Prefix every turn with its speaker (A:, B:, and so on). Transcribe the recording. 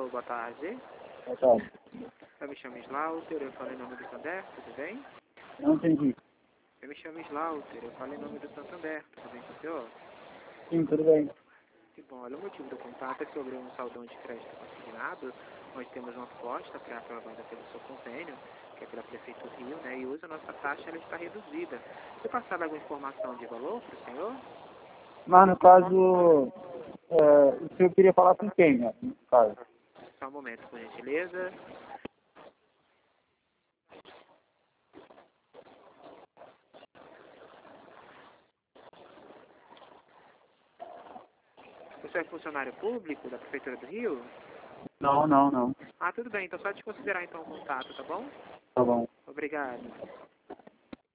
A: Alô, boa tarde.
B: Boa tarde.
A: Eu me chamo Slaughter, eu falo em nome do Santander, tudo bem?
B: Não entendi.
A: Eu me chamo Slaughter, eu falo em nome do Santander, tudo bem com o senhor?
B: Sim, tudo bem.
A: Que bom, olha, o motivo do contato é sobre um saldão de crédito consignado. Nós temos uma proposta pré-aprovada pelo seu convênio, que é pela Prefeitura do Rio, né? E hoje a nossa taxa ela está reduzida. Você passar alguma informação de valor para o senhor?
B: Mas no caso, o senhor queria falar com quem, né? No caso.
A: Só um momento, por gentileza. Você é funcionário público da Prefeitura do Rio?
B: Não.
A: Ah, tudo bem, então só te considerar então o contato, tá bom?
B: Tá bom.
A: Obrigado.